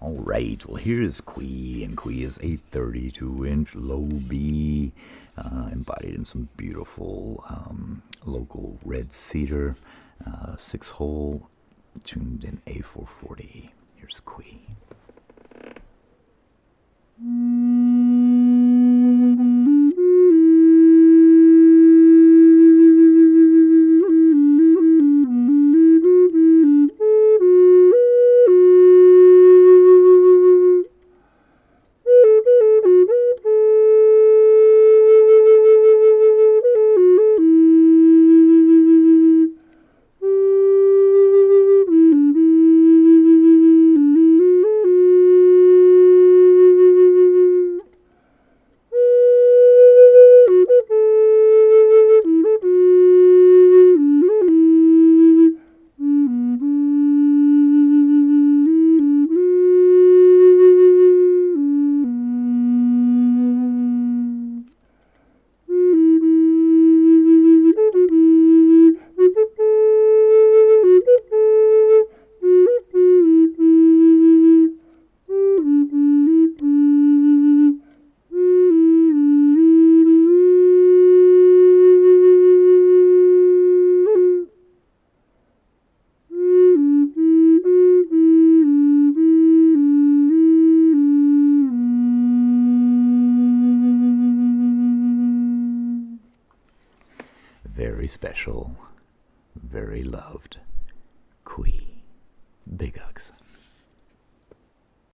All right, well, here's Quee, and Quee is a 32-inch low B, embodied in some beautiful local red cedar, 6-hole, tuned in A440. Here's Quee. Very special, very loved Quee. Big hugs.